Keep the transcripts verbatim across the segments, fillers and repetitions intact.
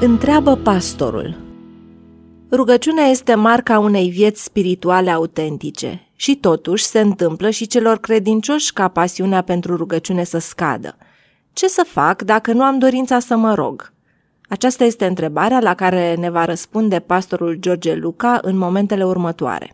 Întreabă pastorul. Rugăciunea este marca unei vieți spirituale autentice și totuși se întâmplă și celor credincioși ca pasiunea pentru rugăciune să scadă. Ce să fac dacă nu am dorința să mă rog? Aceasta este întrebarea la care ne va răspunde pastorul George Luca în momentele următoare.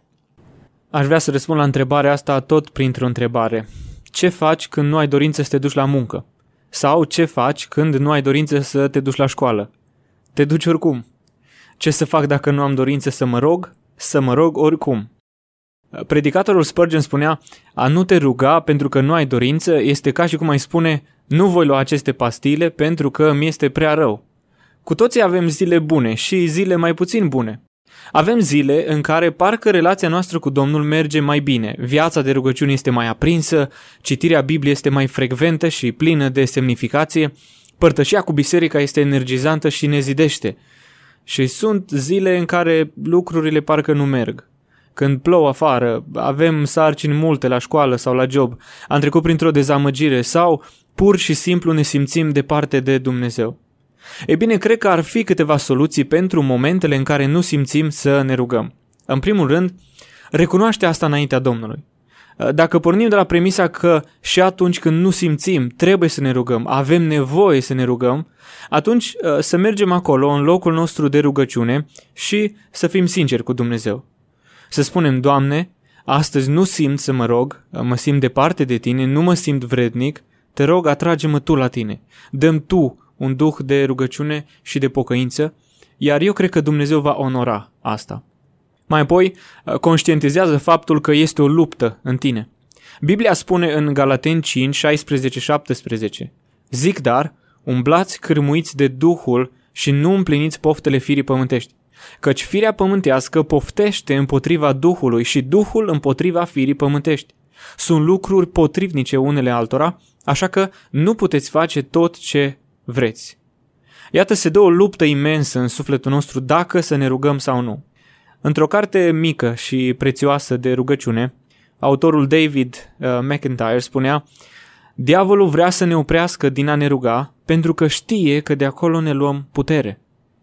Aș vrea să răspund la întrebarea asta tot printr-o întrebare. Ce faci când nu ai dorință să te duci la muncă? Sau ce faci când nu ai dorință să te duci la școală? Te duci oricum. Ce să fac dacă nu am dorință să mă rog? Să mă rog oricum. Predicatorul Spurgeon spunea, a nu te ruga pentru că nu ai dorință este ca și cum ai spune, nu voi lua aceste pastile pentru că mi este prea rău. Cu toții avem zile bune și zile mai puțin bune. Avem zile în care parcă relația noastră cu Domnul merge mai bine, viața de rugăciune este mai aprinsă, citirea Bibliei este mai frecventă și plină de semnificație, părtășia cu biserica este energizantă și ne zidește. Și sunt zile în care lucrurile parcă nu merg. Când plouă afară, avem sarcini multe la școală sau la job, am trecut printr-o dezamăgire sau pur și simplu ne simțim departe de Dumnezeu. Ei bine, cred că ar fi câteva soluții pentru momentele în care nu simțim să ne rugăm. În primul rând, recunoaște asta înaintea Domnului. Dacă pornim de la premisa că și atunci când nu simțim, trebuie să ne rugăm, avem nevoie să ne rugăm, atunci să mergem acolo, în locul nostru de rugăciune și să fim sinceri cu Dumnezeu. Să spunem, Doamne, astăzi nu simt să mă rog, mă simt departe de Tine, nu mă simt vrednic, te rog, atrage-mă Tu la Tine, dă-mi Tu un duh de rugăciune și de pocăință, iar eu cred că Dumnezeu va onora asta. Mai apoi, conștientizează faptul că este o luptă în tine. Biblia spune în Galateni cinci, șaisprezece șaptesprezece, zic dar, umblați cârmuiți de Duhul și nu împliniți poftele firii pământești, căci firea pământească poftește împotriva Duhului și Duhul împotriva firii pământești. Sunt lucruri potrivnice unele altora, așa că nu puteți face tot ce vreți. Iată, se dă o luptă imensă în sufletul nostru dacă să ne rugăm sau nu. Într-o carte mică și prețioasă de rugăciune, autorul David uh, McIntyre spunea, diavolul vrea să ne oprească din a ne ruga pentru că știe că de acolo ne luăm putere.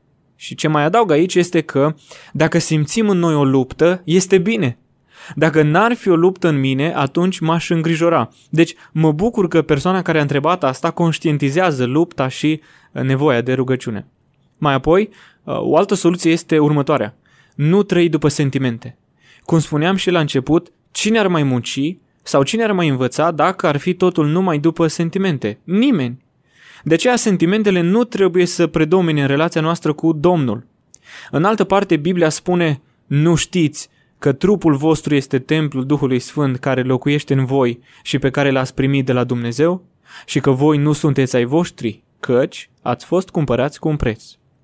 Și ce mai adaug aici este că dacă simțim în noi o luptă, este bine. Dacă n-ar fi o luptă în mine, atunci m-aș îngrijora. Deci mă bucur că persoana care a întrebat asta conștientizează lupta și nevoia de rugăciune. Mai apoi, o altă soluție este următoarea. Nu trăi după sentimente. Cum spuneam și la început, cine ar mai munci sau cine ar mai învăța dacă ar fi totul numai după sentimente? Nimeni. De aceea sentimentele nu trebuie să predomine în relația noastră cu Domnul. În altă parte, Biblia spune, nu știți că trupul vostru este templul Duhului Sfânt care locuiește în voi și pe care l-ați primit de la Dumnezeu și că voi nu sunteți ai voștri, căci ați fost cumpărați cu un preț.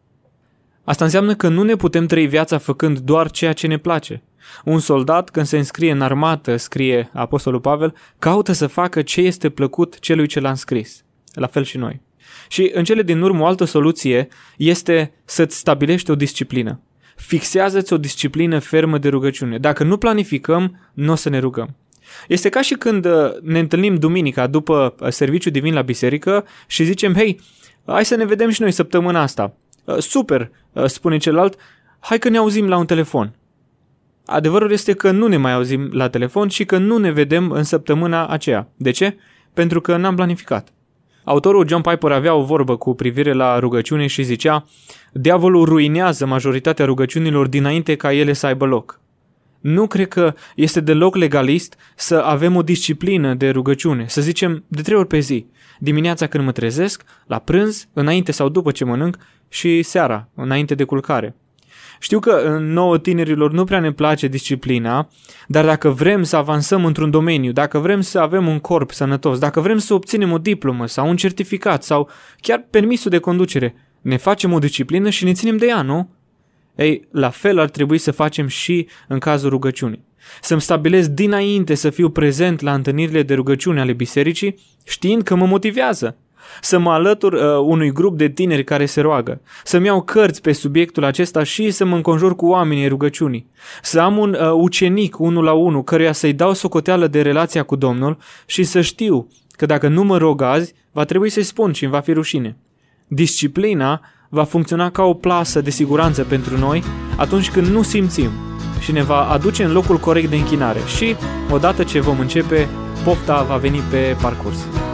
Asta înseamnă că nu ne putem trăi viața făcând doar ceea ce ne place. Un soldat, când se înscrie în armată, scrie Apostolul Pavel, caută să facă ce este plăcut celui ce l-a înscris. La fel și noi. Și în cele din urmă, o altă soluție este să-ți stabilești o disciplină. Fixează-ți o disciplină fermă de rugăciune. Dacă nu planificăm, nu o să ne rugăm. Este ca și când ne întâlnim duminica după serviciu divin la biserică și zicem, hei, hai să ne vedem și noi săptămâna asta. Super, spune celălalt, hai că ne auzim la un telefon. Adevărul este că nu ne mai auzim la telefon și că nu ne vedem în săptămâna aceea. De ce? Pentru că n-am planificat. Autorul John Piper avea o vorbă cu privire la rugăciune și zicea, diavolul ruinează majoritatea rugăciunilor dinainte ca ele să aibă loc. Nu cred că este deloc legalist să avem o disciplină de rugăciune, să zicem de trei ori pe zi, dimineața când mă trezesc, la prânz, înainte sau după ce mănânc și seara, înainte de culcare. Știu că nouă tinerilor nu prea ne place disciplina, dar dacă vrem să avansăm într-un domeniu, dacă vrem să avem un corp sănătos, dacă vrem să obținem o diplomă sau un certificat sau chiar permisul de conducere, ne facem o disciplină și ne ținem de ea, nu? Ei, la fel ar trebui să facem și în cazul rugăciunii. Să-mi stabilesc dinainte să fiu prezent la întâlnirile de rugăciune ale bisericii, știind că mă motivează. Să mă alătur uh, unui grup de tineri care se roagă, să-mi iau cărți pe subiectul acesta și să mă înconjur cu oamenii rugăciunii, să am un uh, ucenic unul la unul căruia să-i dau socoteală de relația cu Domnul și să știu că dacă nu mă rog azi, va trebui să-i spun și îmi va fi rușine. Disciplina va funcționa ca o plasă de siguranță pentru noi atunci când nu simțim și ne va aduce în locul corect de închinare și, odată ce vom începe, pofta va veni pe parcurs.